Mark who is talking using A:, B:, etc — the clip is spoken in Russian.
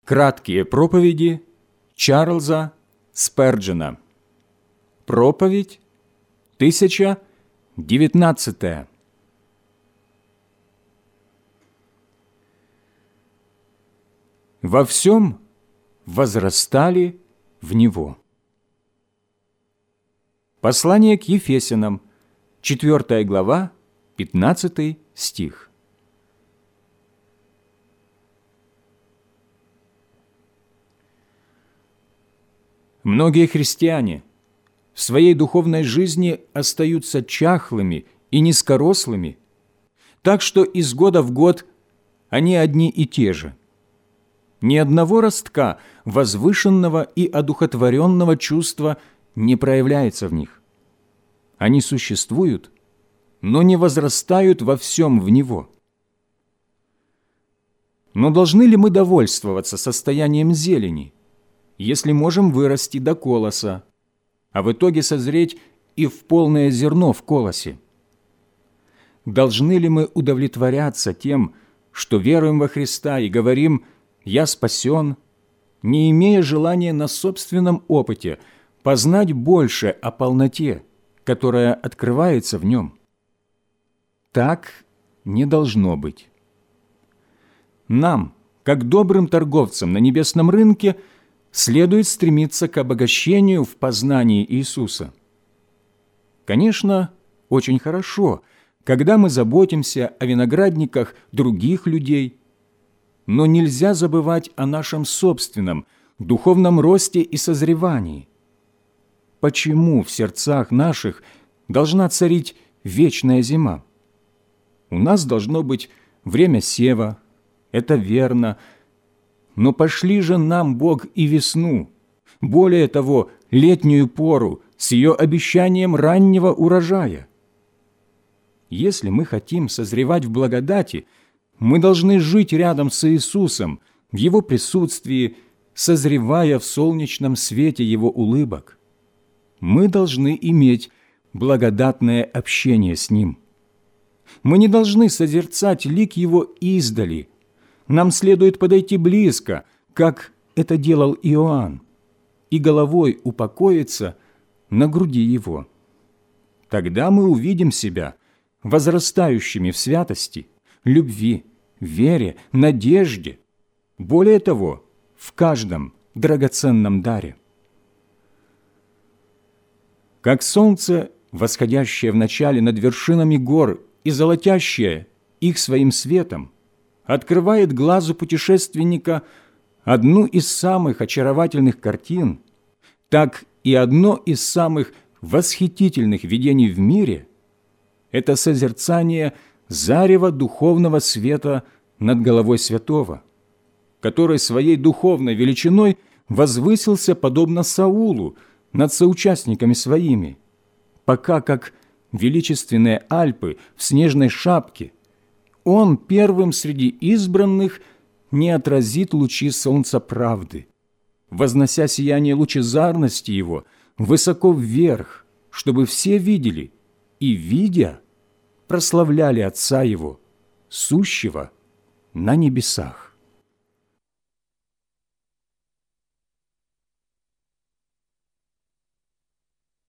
A: Краткие проповеди Чарльза Сперджена. Проповедь 1019. Во всем возрастали в Него. Послание к Ефесянам, 4 глава, 15 стих. Многие христиане в своей духовной жизни остаются чахлыми и низкорослыми, так что из года в год они одни и те же. Ни одного ростка возвышенного и одухотворенного чувства не проявляется в них. Они существуют, но не возрастают во всем в Него. Но должны ли мы довольствоваться состоянием зелени, если можем вырасти до колоса, а в итоге созреть и в полное зерно в колосе? Должны ли мы удовлетворяться тем, что веруем во Христа и говорим «Я спасен», не имея желания на собственном опыте познать больше о полноте, которая открывается в Нем? Так не должно быть. Нам, как добрым торговцам на небесном рынке, следует стремиться к обогащению в познании Иисуса. Конечно, очень хорошо, когда мы заботимся о виноградниках других людей, но нельзя забывать о нашем собственном духовном росте и созревании. Почему в сердцах наших должна царить вечная зима? У нас должно быть время сева, это верно, но пошли же нам Бог и весну, более того, летнюю пору с ее обещанием раннего урожая. Если мы хотим созревать в благодати, мы должны жить рядом с Иисусом, в Его присутствии, созревая в солнечном свете Его улыбок. Мы должны иметь благодатное общение с Ним. Мы не должны созерцать лик Его издали. Нам следует подойти близко, как это делал Иоанн, и головой упокоиться на груди Его. Тогда мы увидим себя возрастающими в святости, любви, вере, надежде, более того, в каждом драгоценном даре. Как солнце, восходящее вначале над вершинами гор и золотящее их своим светом, открывает глазу путешественника одну из самых очаровательных картин, так и одно из самых восхитительных видений в мире – это созерцание зарева духовного света над головой святого, который своей духовной величиной возвысился подобно Саулу над соучастниками своими, пока как величественные Альпы в снежной шапке он первым среди избранных не отразит лучи солнца правды, вознося сияние лучезарности его высоко вверх, чтобы все видели и, видя, прославляли Отца Его, сущего на небесах.